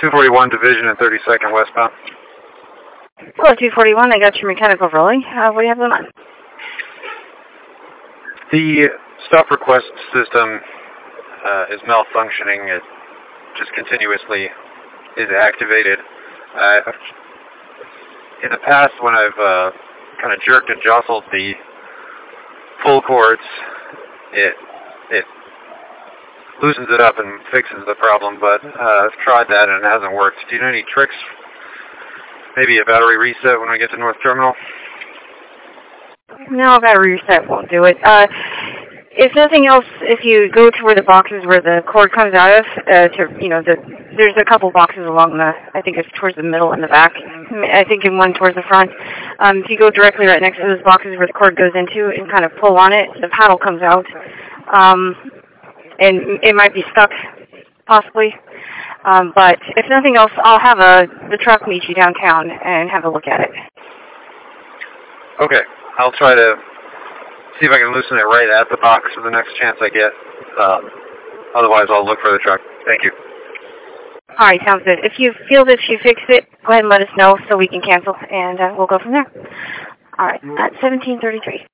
241 Division and 32nd westbound. Hello, 241. I got your mechanical rolling. What do you have in mind? The stop request system is malfunctioning. It just continuously is activated. In the past, when I've kind of jerked and jostled the pull cords, it loosens it up and fixes the problem, but I've tried that and it hasn't worked. Do you know any tricks? Maybe a battery reset when I get to North Terminal? No, battery reset won't do it. If nothing else, if you go to where the boxes where the cord comes out of, there's a couple boxes along I think it's towards the middle and the back. I think in one towards the front. If you go directly right next to those boxes where the cord goes into and kind of pull on it, the paddle comes out. And it might be stuck, possibly. But if nothing else, I'll have the truck meet you downtown and have a look at it. Okay. I'll try to see if I can loosen it right at the box for the next chance I get. Otherwise, I'll look for the truck. Thank you. All right, sounds good. If you feel that you fixed it, go ahead and let us know so we can cancel, and we'll go from there. All right, at 1733.